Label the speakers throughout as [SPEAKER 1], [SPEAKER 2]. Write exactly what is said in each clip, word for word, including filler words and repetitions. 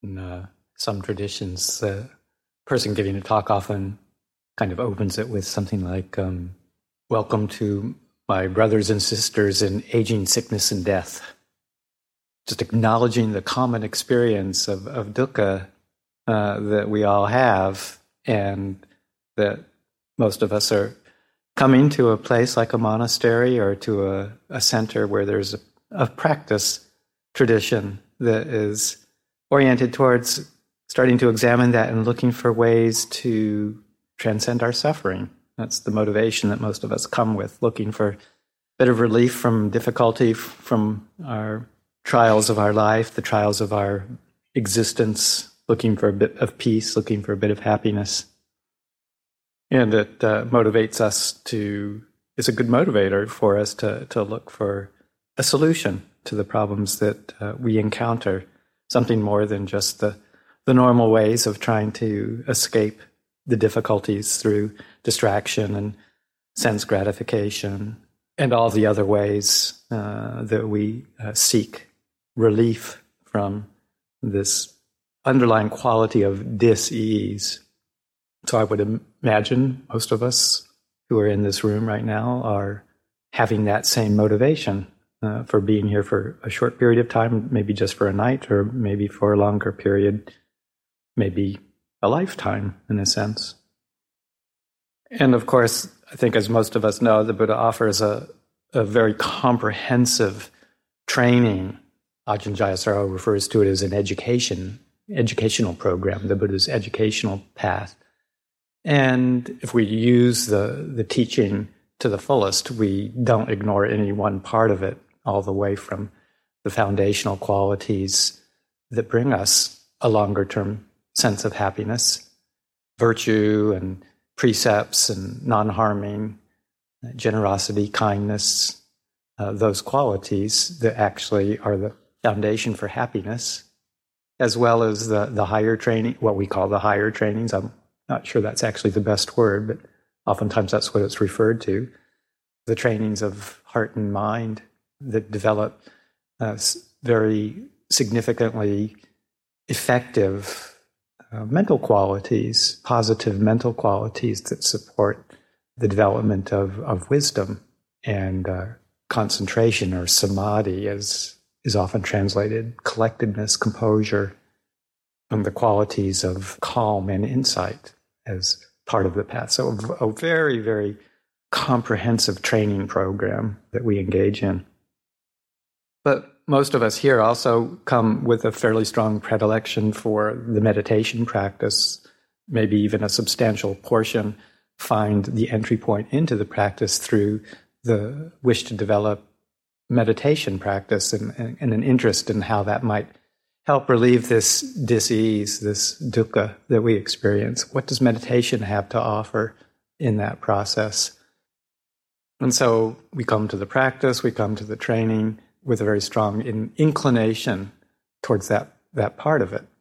[SPEAKER 1] In uh, some traditions, the person giving a talk often kind of opens it with something like, um, welcome to my brothers and sisters in aging, sickness, and death. Just acknowledging the common experience of, of dukkha uh, that we all have, and that most of us are coming to a place like a monastery or to a, a center where there's a, a practice tradition that is oriented towards starting to examine that and looking for ways to transcend our suffering. That's the motivation that most of us come with, looking for a bit of relief from difficulty, from our trials of our life, the trials of our existence, looking for a bit of peace, looking for a bit of happiness. And it uh, motivates us to, it's a good motivator for us to, to look for a solution to the problems that uh, we encounter, something more than just the, the normal ways of trying to escape the difficulties through distraction and sense gratification and all the other ways uh, that we uh, seek relief from this underlying quality of dis-ease. So I would imagine most of us who are in this room right now are having that same motivation uh, for being here for a short period of time, maybe just for a night, or maybe for a longer period, maybe a lifetime in a sense. And of course, I think as most of us know, the Buddha offers a, a very comprehensive training. Ajahn Jayasaro refers to it as an education, educational program, the Buddha's educational path. And if we use the, the teaching to the fullest, we don't ignore any one part of it, all the way from the foundational qualities that bring us a longer-term sense of happiness, virtue and precepts and non-harming, generosity, kindness, uh, those qualities that actually are the foundation for happiness, as well as the, the higher training, what we call the higher trainings. I'm not sure that's actually the best word, but oftentimes that's what it's referred to. The trainings of heart and mind that develop uh, very significantly effective uh, mental qualities, positive mental qualities that support the development of, of wisdom and uh, concentration, or samadhi, as is often translated, collectedness, composure, and the qualities of calm and insight as part of the path. So a, a very, very comprehensive training program that we engage in. But most of us here also come with a fairly strong predilection for the meditation practice. Maybe even a substantial portion find the entry point into the practice through the wish to develop meditation practice and, and, and an interest in how that might help relieve this dis-ease, this dukkha that we experience. What does meditation have to offer in that process? And so we come to the practice, we come to the training with a very strong in, inclination towards that, that part of it.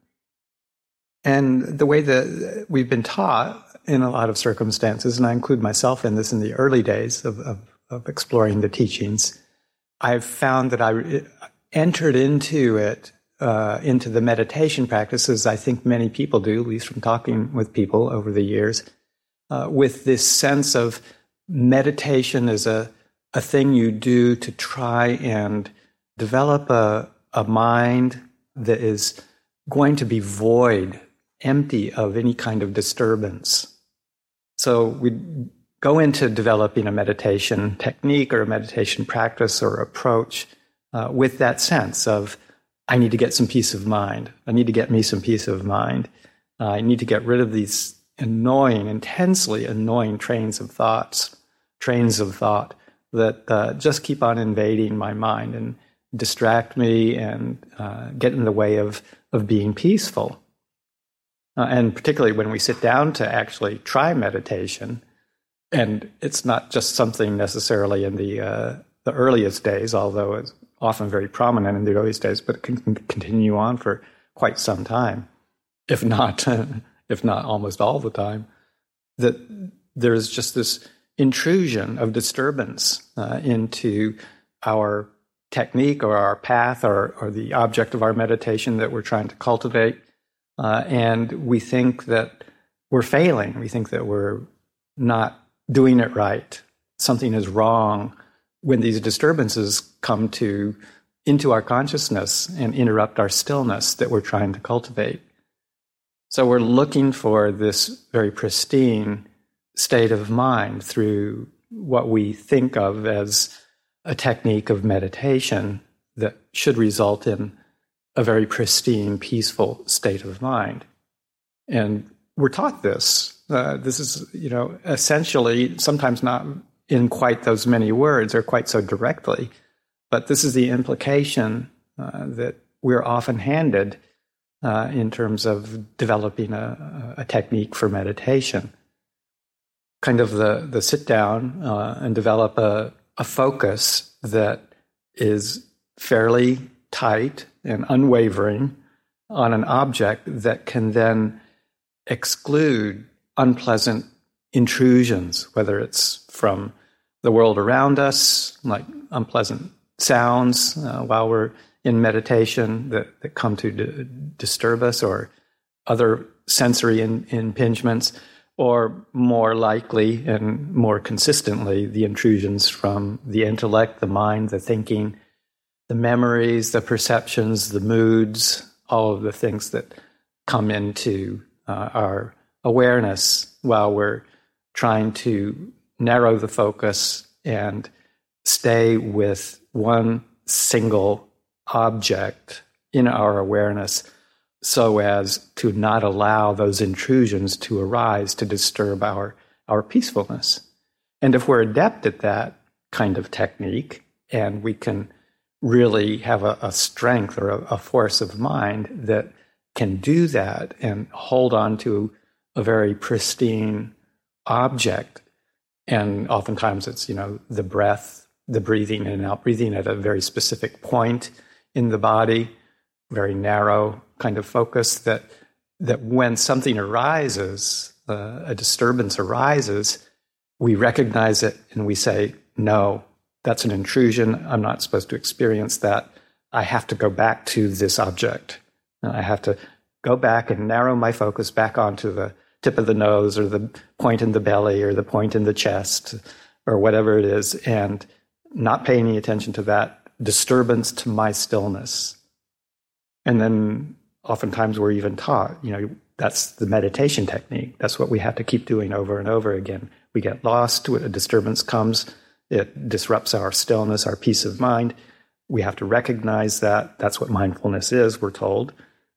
[SPEAKER 1] And the way that we've been taught in a lot of circumstances, and I include myself in this in the early days of, of, of exploring the teachings, I've found that I entered into it, uh, into the meditation practices, I think many people do, at least from talking with people over the years, uh, with this sense of meditation as a, a thing you do to try and develop a, a mind that is going to be void, empty of any kind of disturbance. So we go into developing a meditation technique or a meditation practice or approach uh, with that sense of, I need to get some peace of mind. I need to get me some peace of mind. Uh, I need to get rid of these annoying, intensely annoying trains of thoughts, trains of thought that uh, just keep on invading my mind and distract me and uh, get in the way of, of being peaceful. Uh, and particularly when we sit down to actually try meditation, and it's not just something necessarily in the uh, the earliest days, although it's often very prominent in the earliest days, but it can continue on for quite some time, if not if not almost all the time, that there's just this intrusion of disturbance uh, into our technique or our path or, or the object of our meditation that we're trying to cultivate. Uh, and we think that we're failing. We think that we're not doing it right. Something is wrong when these disturbances come to into our consciousness and interrupt our stillness that we're trying to cultivate. So we're looking for this very pristine state of mind through what we think of as a technique of meditation that should result in a very pristine, peaceful state of mind. And we're taught this. Uh, this is, you know, essentially, sometimes not in quite those many words or quite so directly, but this is the implication uh, that we're often handed uh, in terms of developing a, a technique for meditation. Kind of the, the sit down uh, and develop a, a focus that is fairly tight and unwavering on an object that can then exclude unpleasant intrusions, whether it's from the world around us, like unpleasant sounds uh, while we're in meditation that, that come to d- disturb us, or other sensory in, impingements, or more likely and more consistently, the intrusions from the intellect, the mind, the thinking, the memories, the perceptions, the moods, all of the things that come into uh, our awareness while we're trying to narrow the focus and stay with one single object in our awareness so as to not allow those intrusions to arise to disturb our, our peacefulness. And if we're adept at that kind of technique, and we can really have a, a strength or a, a force of mind that can do that and hold on to a very pristine object, and oftentimes it's, you know, the breath, the breathing in and out, breathing at a very specific point in the body, very narrow kind of focus, that that when something arises, uh, a disturbance arises, we recognize it and we say, no, that's an intrusion. I'm not supposed to experience that. I have to go back to this object. And I have to go back and narrow my focus back onto the tip of the nose, or the point in the belly, or the point in the chest, or whatever it is, and not pay any attention to that disturbance to my stillness. And then oftentimes we're even taught, you know, that's the meditation technique. That's what we have to keep doing over and over again. We get lost, a disturbance comes, it disrupts our stillness, our peace of mind. We have to recognize that. That's what mindfulness is, we're told,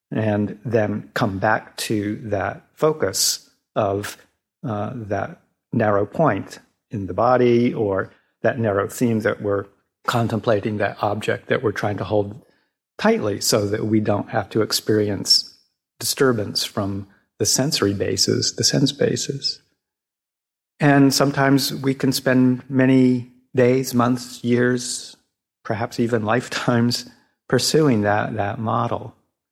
[SPEAKER 1] and then come back to that focus of uh, that narrow point in the body, or that narrow theme that we're contemplating, that object that we're trying to hold tightly, so that we don't have to experience disturbance from the sensory bases, the sense bases. And sometimes we can spend many days, months, years, perhaps even lifetimes pursuing that, that model.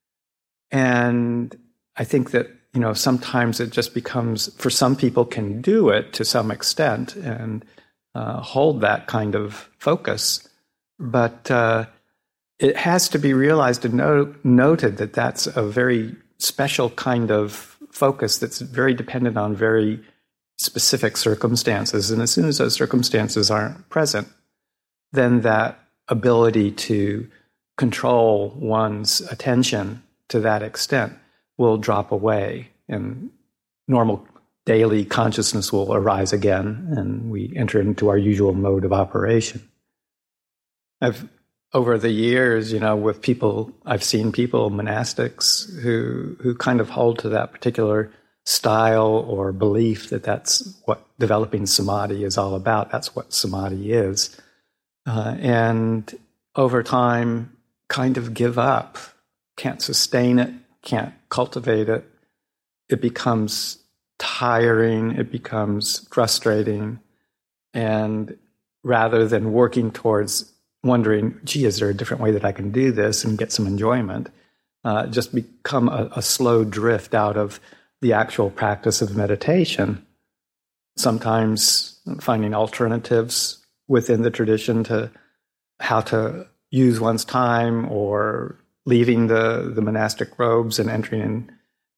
[SPEAKER 1] And I think that, you know, sometimes it just becomes, for some people can do it to some extent and uh, hold that kind of focus. But uh, it has to be realized and no- noted that that's a very special kind of focus that's very dependent on very specific circumstances. And as soon as those circumstances aren't present, then that ability to control one's attention to that extent will drop away, and normal daily consciousness will arise again, and we enter into our usual mode of operation. I've, over the years, you know, with people, I've seen people, monastics, who who kind of hold to that particular style or belief that that's what developing samadhi is all about. That's what samadhi is. Uh, and over time, kind of give up, can't sustain it, can't cultivate it. It becomes tiring, it becomes frustrating. And rather than working towards wondering, gee, is there a different way that I can do this and get some enjoyment, uh, just become a, a slow drift out of the actual practice of meditation. Sometimes finding alternatives within the tradition to how to use one's time, or leaving the, the monastic robes and entering in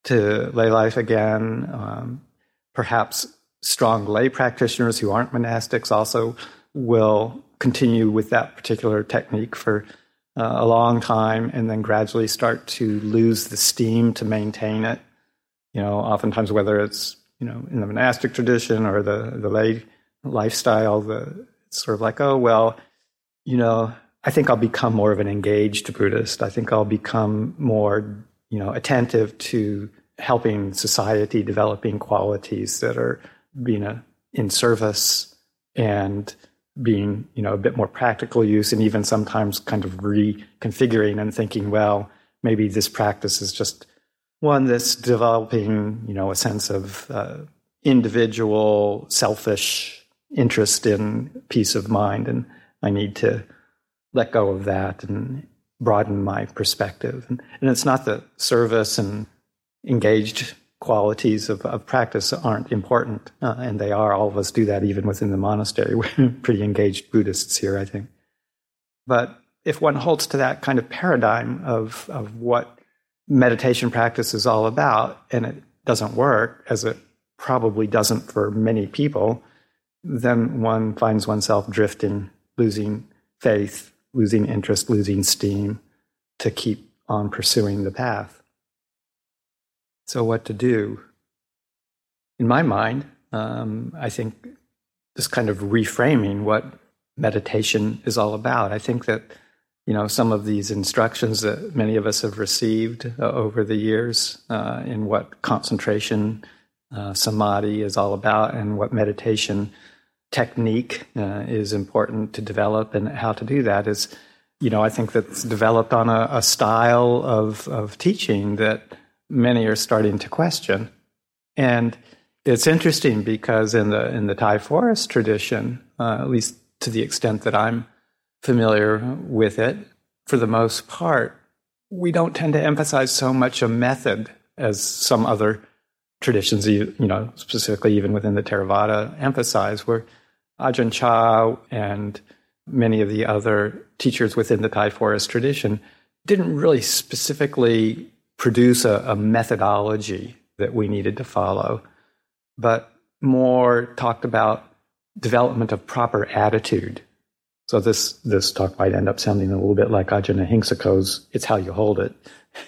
[SPEAKER 1] to lay life again. Um, perhaps strong lay practitioners who aren't monastics also will continue with that particular technique for uh, a long time and then gradually start to lose the steam to maintain it. You know, oftentimes whether it's, you know, in the monastic tradition or the, the lay lifestyle, the, it's sort of like, oh, well, you know, I think I'll become more of an engaged Buddhist. I think I'll become more, you know, attentive to helping society, developing qualities that are being a, in service and being, you know, a bit more practical use, and even sometimes kind of reconfiguring and thinking, well, maybe this practice is just one that's developing, you know, a sense of uh, individual, selfish interest in peace of mind, and I need to let go of that and broaden my perspective. And, and it's not that service and engaged qualities of, of practice aren't important, uh, and they are. All of us do that even within the monastery. We're pretty engaged Buddhists here, I think. But if one holds to that kind of paradigm of, of what meditation practice is all about, and it doesn't work, as it probably doesn't for many people, then one finds oneself drifting, losing faith, losing interest, losing steam to keep on pursuing the path. So what to do? In my mind, um, I think just kind of reframing what meditation is all about. I think that, you know, some of these instructions that many of us have received uh, over the years uh, in what concentration, uh, samadhi is all about, and what meditation technique uh, is important to develop, and how to do that is, you know, I think that's developed on a, a style of, of teaching that many are starting to question. And it's interesting because in the in the Thai forest tradition, uh, at least to the extent that I'm familiar with it, for the most part, we don't tend to emphasize so much a method as some other traditions, you know, specifically even within the Theravada, emphasize, where Ajahn Chah and many of the other teachers within the Thai forest tradition didn't really specifically produce a, a methodology that we needed to follow, but more talked about development of proper attitude. So this this talk might end up sounding a little bit like Ajahn Ahimsako's "It's how you hold it,"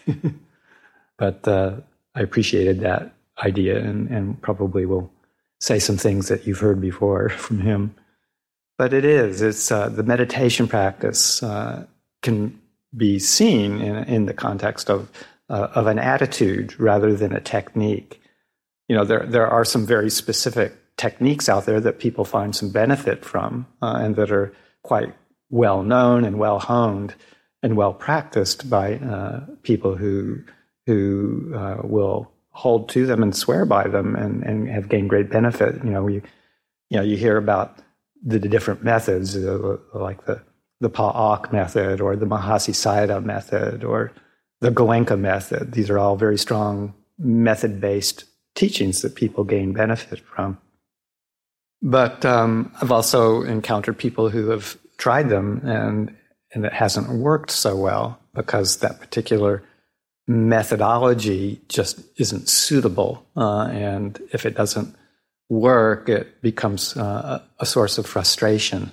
[SPEAKER 1] but uh, I appreciated that idea, and, and probably will say some things that you've heard before from him. But it is, it's uh, the meditation practice uh, can be seen in, in the context of uh, of an attitude rather than a technique. You know, there there are some very specific techniques out there that people find some benefit from, uh, and that are quite well known and well honed and well practiced by uh, people who who uh, will hold to them and swear by them, and, and have gained great benefit. You know, you you know you hear about the, the different methods, uh, like the the Pa'ak method or the Mahasi Sayadaw method or the Goenka method. These are all very strong method-based teachings that people gain benefit from. But um, I've also encountered people who have tried them and and it hasn't worked so well because that particular methodology just isn't suitable. Uh, and if it doesn't work, it becomes uh, a source of frustration.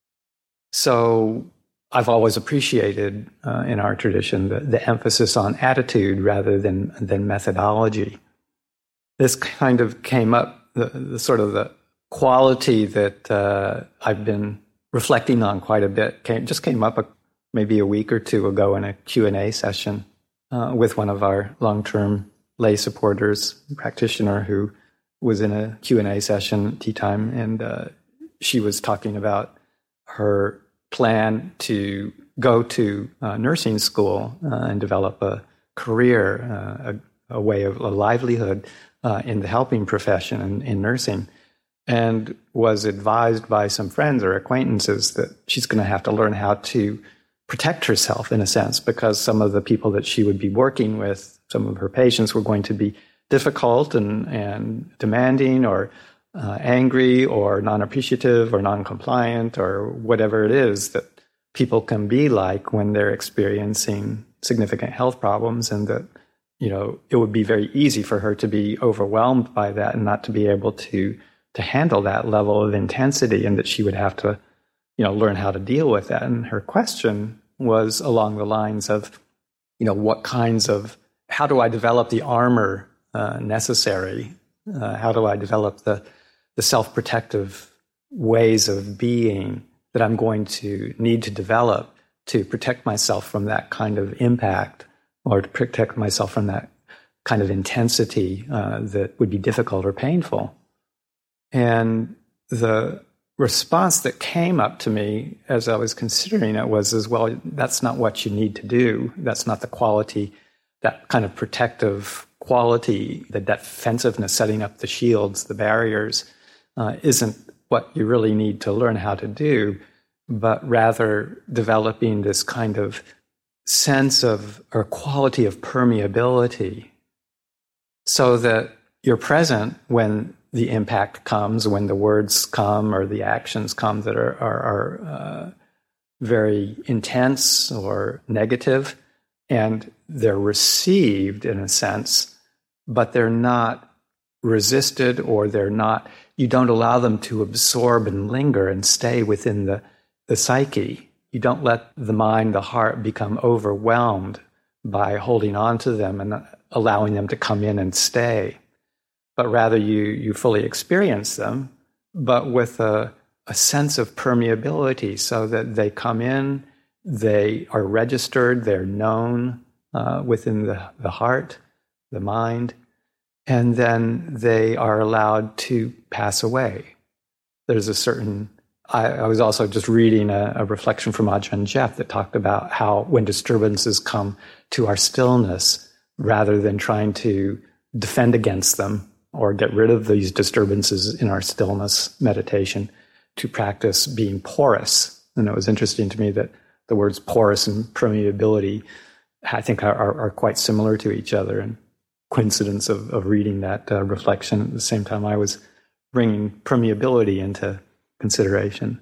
[SPEAKER 1] So I've always appreciated uh, in our tradition the, the emphasis on attitude rather than, than methodology. This kind of came up, the, the sort of the quality that uh, I've been reflecting on quite a bit, came, just came up a, maybe a week or two ago in a Q and A session uh, with one of our long-term lay supporters, practitioner, who was in a Q and A session, tea time, and uh, she was talking about her plan to go to uh, nursing school uh, and develop a career, uh, a, a way of a livelihood uh, in the helping profession in, in nursing, and was advised by some friends or acquaintances that she's going to have to learn how to protect herself, in a sense, because some of the people that she would be working with, some of her patients, were going to be difficult and, and demanding, or uh, angry, or non-appreciative, or non-compliant, or whatever it is that people can be like when they're experiencing significant health problems, and that you know, it would be very easy for her to be overwhelmed by that and not to be able to to handle that level of intensity, and that she would have to, you know, learn how to deal with that. And her question was along the lines of, you know, what kinds of, how do I develop the armor uh, necessary? Uh, how do I develop the the self-protective ways of being that I'm going to need to develop to protect myself from that kind of impact, or to protect myself from that kind of intensity uh, that would be difficult or painful? And the response that came up to me as I was considering it was, as well, that's not what you need to do. That's not the quality, that kind of protective quality, the defensiveness, setting up the shields, the barriers, uh, isn't what you really need to learn how to do, but rather developing this kind of sense of, or quality of permeability, so that you're present when the impact comes, when the words come or the actions come that are, are, are uh, very intense or negative, and they're received in a sense, but they're not resisted, or they're not, you don't allow them to absorb and linger and stay within the, the psyche. You don't let the mind, the heart become overwhelmed by holding on to them and allowing them to come in and stay. But rather you, you fully experience them, but with a, a sense of permeability, so that they come in, they are registered, they're known uh, within the, the heart, the mind, and then they are allowed to pass away. There's a certain, I, I was also just reading a, a reflection from Ajahn Jeff that talked about how when disturbances come to our stillness, rather than trying to defend against them or get rid of these disturbances in our stillness meditation, to practice being porous. And it was interesting to me that the words porous and permeability, I think, are, are, are quite similar to each other. And coincidence of, of reading that uh, reflection at the same time I was bringing permeability into consideration.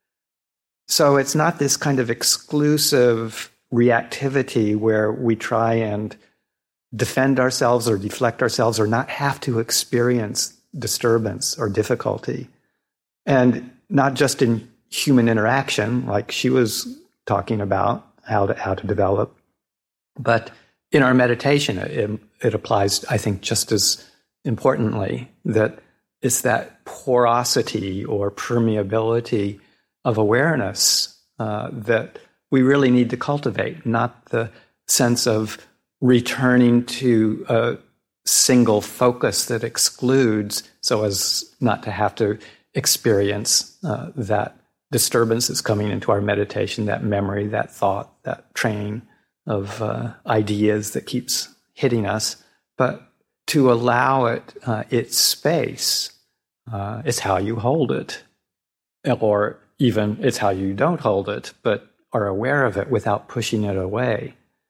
[SPEAKER 1] So it's not this kind of exclusive reactivity where we try and defend ourselves or deflect ourselves or not have to experience disturbance or difficulty. And not just in human interaction, like she was talking about how to, how to develop, but in our meditation, it, it applies, I think, just as importantly, that it's that porosity or permeability of awareness uh, that we really need to cultivate, not the sense of returning to a single focus that excludes, so as not to have to experience uh, that disturbance that's coming into our meditation, that memory, that thought, that train of uh, ideas that keeps hitting us, but to allow it uh, its space uh, is how you hold it, or even it's how you don't hold it, but are aware of it without pushing it away.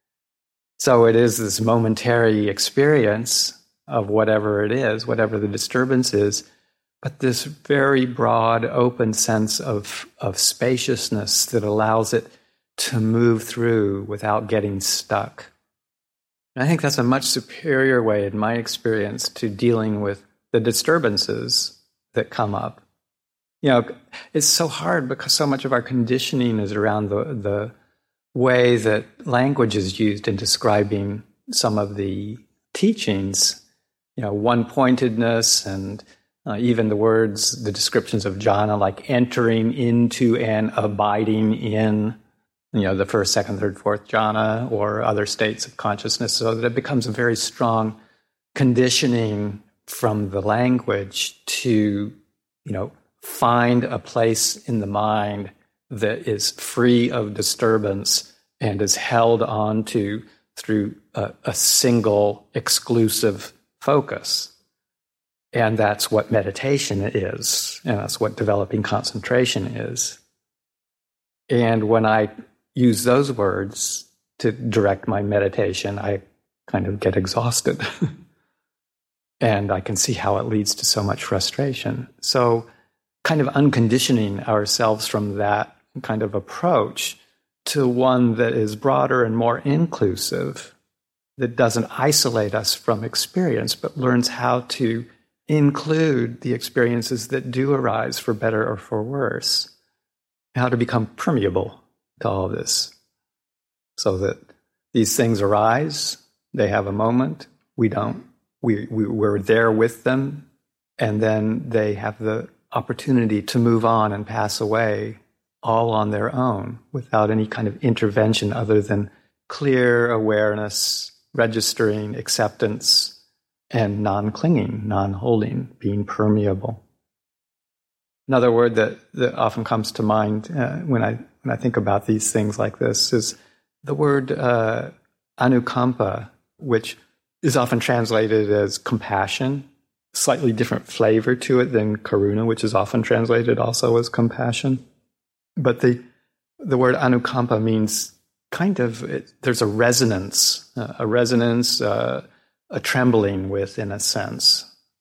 [SPEAKER 1] So it is this momentary experience of whatever it is, whatever the disturbance is, but this very broad, open sense of, of spaciousness that allows it to move through without getting stuck. And I think that's a much superior way, in my experience, to dealing with the disturbances that come up. You know, it's so hard because so much of our conditioning is around the, the way that language is used in describing some of the teachings. You know, one-pointedness, and uh, even the words, the descriptions of jhana, like entering into and abiding in, you know, the first, second, third, fourth jhana, or other states of consciousness, so that it becomes a very strong conditioning from the language to, you know, find a place in the mind that is free of disturbance and is held on to through a, a single exclusive focus. And that's what meditation is, and that's what developing concentration is. And when I use those words to direct my meditation, I kind of get exhausted. And I can see how it leads to so much frustration. So kind of unconditioning ourselves from that kind of approach to one that is broader and more inclusive, that doesn't isolate us from experience, but learns how to include the experiences that do arise for better or for worse, how to become permeable to all of this, so that these things arise, they have a moment, we don't, we, we, we're there with them, and then they have the opportunity to move on and pass away all on their own without any kind of intervention other than clear awareness, registering, acceptance, and non-clinging, non-holding, being permeable. Another word that, that often comes to mind uh, when I when I think about these things like this is the word uh, anukampa, which is often translated as compassion, slightly different flavor to it than karuna, which is often translated also as compassion. But the the word anukampa means kind of, it, there's a resonance, uh, a resonance, uh, a trembling with, in a sense,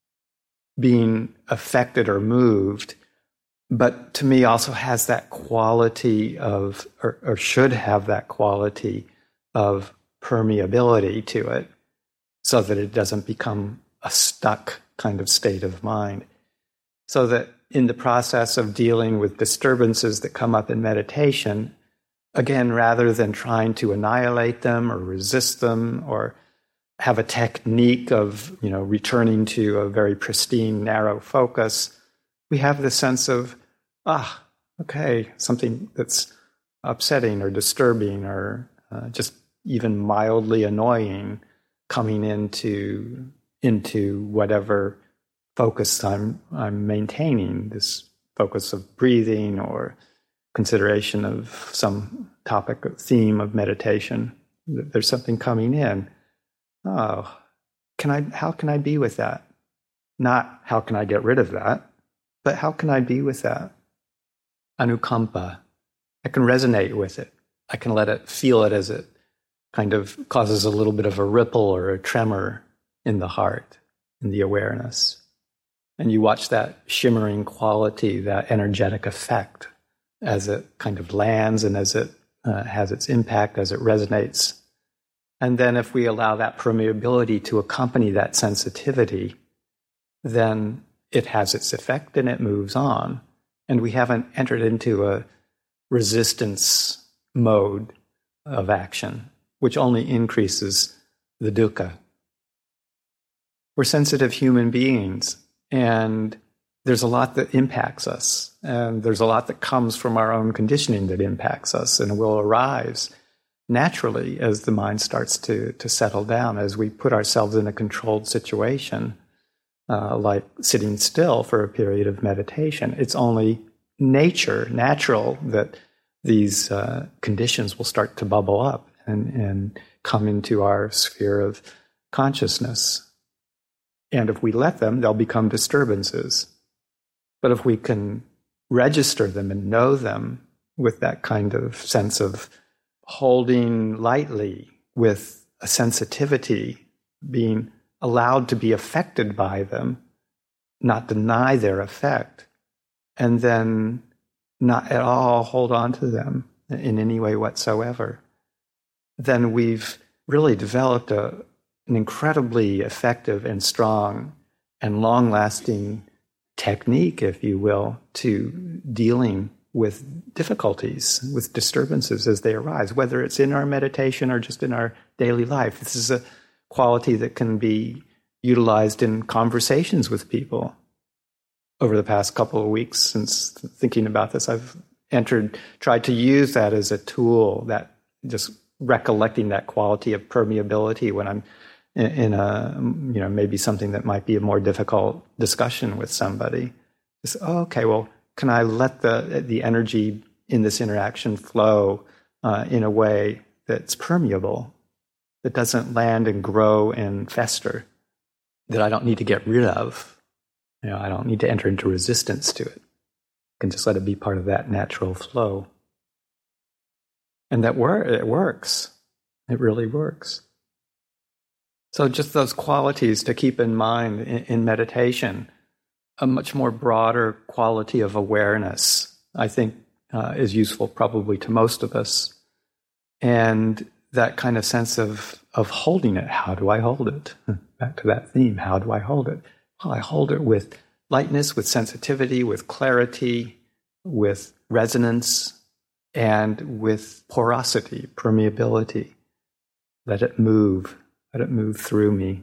[SPEAKER 1] being affected or moved, but to me also has that quality of, or, or should have that quality of permeability to it, so that it doesn't become a stuck kind of state of mind. So that in the process of dealing with disturbances that come up in meditation, again, rather than trying to annihilate them or resist them or have a technique of, you know, returning to a very pristine, narrow focus, we have the sense of, ah, okay, something that's upsetting or disturbing or uh, just even mildly annoying coming into into whatever focus I'm I'm maintaining, this focus of breathing or consideration of some topic or theme of meditation. There's something coming in. Oh, can I? How can I be with that? Not how can I get rid of that, but how can I be with that? Anukampa. I can resonate with it. I can let it, feel it as it kind of causes a little bit of a ripple or a tremor in the heart, in the awareness. And you watch that shimmering quality, that energetic effect, as it kind of lands and as it uh, has its impact, as it resonates. And then if we allow that permeability to accompany that sensitivity, then it has its effect and it moves on. And we haven't entered into a resistance mode of action, which only increases the dukkha. We're sensitive human beings, and there's a lot that impacts us, and there's a lot that comes from our own conditioning that impacts us and will arise naturally as the mind starts to, to settle down, as we put ourselves in a controlled situation, uh, like sitting still for a period of meditation. It's only nature, natural, that these uh, conditions will start to bubble up and, and come into our sphere of consciousness. And if we let them, they'll become disturbances. But if we can register them and know them with that kind of sense of holding lightly, with a sensitivity, being allowed to be affected by them, not deny their effect, and then not at all hold on to them in any way whatsoever, then we've really developed a, an incredibly effective and strong and long-lasting technique, if you will, to dealing with difficulties, with disturbances as they arise, whether it's in our meditation or just in our daily life. This is a quality that can be utilized in conversations with people. Over the past couple of weeks, since thinking about this, I've entered, tried to use that as a tool, that just recollecting that quality of permeability when I'm in, in a, you know, maybe something that might be a more difficult discussion with somebody. Just, oh, okay, well, can I let the the energy in this interaction flow uh, in a way that's permeable, that doesn't land and grow and fester, that I don't need to get rid of? You know, I don't need to enter into resistance to it. I can just let it be part of that natural flow. And that wor- it works. It really works. So just those qualities to keep in mind in, in meditation, a much more broader quality of awareness, I think, uh, is useful probably to most of us. And that kind of sense of, of holding it. How do I hold it? Back to that theme. How do I hold it? Well, I hold it with lightness, with sensitivity, with clarity, with resonance, and with porosity, permeability. Let it move. Let it move through me.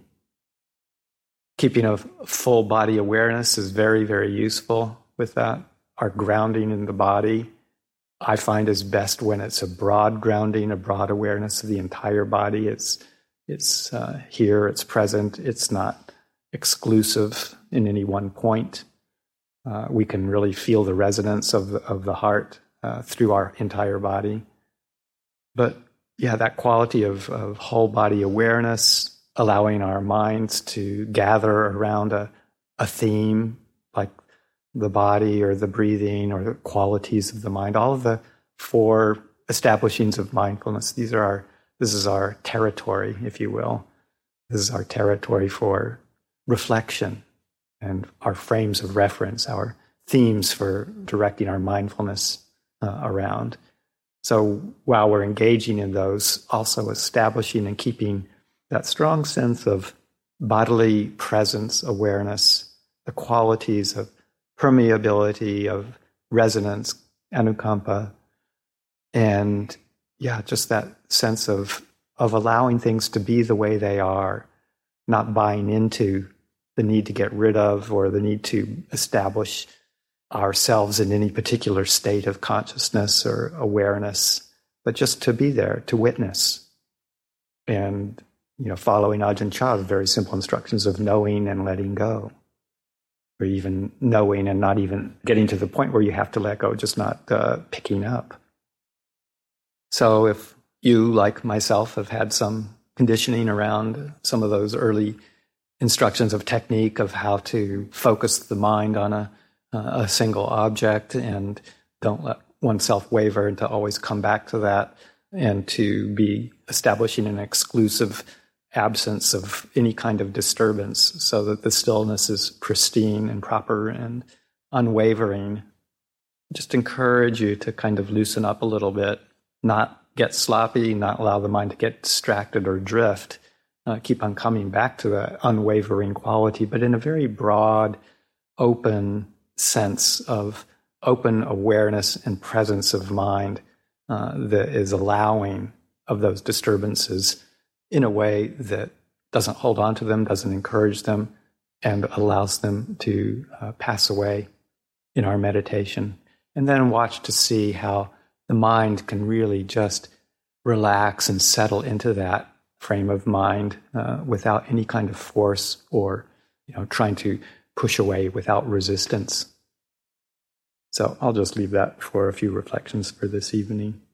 [SPEAKER 1] Keeping a full body awareness is very, very useful with that. Our grounding in the body, I find, is best when it's a broad grounding, a broad awareness of the entire body. It's it's uh, here, it's present, it's not exclusive in any one point. Uh, we can really feel the resonance of the, of the heart uh, through our entire body. But yeah, that quality of, of whole body awareness, allowing our minds to gather around a, a theme, like the body or the breathing or the qualities of the mind, all of the four establishings of mindfulness. These are our, this is our territory, if you will. This is our territory for reflection and our frames of reference, our themes for directing our mindfulness uh, around. So while we're engaging in those, also establishing and keeping that strong sense of bodily presence, awareness, the qualities of permeability, of resonance, anukampa, and yeah, just that sense of of allowing things to be the way they are, not buying into the need to get rid of or the need to establish ourselves in any particular state of consciousness or awareness, but just to be there, to witness. And, you know, following Ajahn Chah's very simple instructions of knowing and letting go, or even knowing and not even getting to the point where you have to let go, just not uh, picking up. So if you, like myself, have had some conditioning around some of those early instructions of technique of how to focus the mind on a, a single object and don't let oneself waver, and to always come back to that, and to be establishing an exclusive absence of any kind of disturbance so that the stillness is pristine and proper and unwavering. Just encourage you to kind of loosen up a little bit, not get sloppy, not allow the mind to get distracted or drift. Uh, keep on coming back to that unwavering quality, but in a very broad, open sense of open awareness and presence of mind uh, that is allowing of those disturbances in a way that doesn't hold on to them, doesn't encourage them, and allows them to uh, pass away in our meditation. And then watch to see how the mind can really just relax and settle into that frame of mind uh, without any kind of force or, you know, trying to push away without resistance. So I'll just leave that for a few reflections for this evening.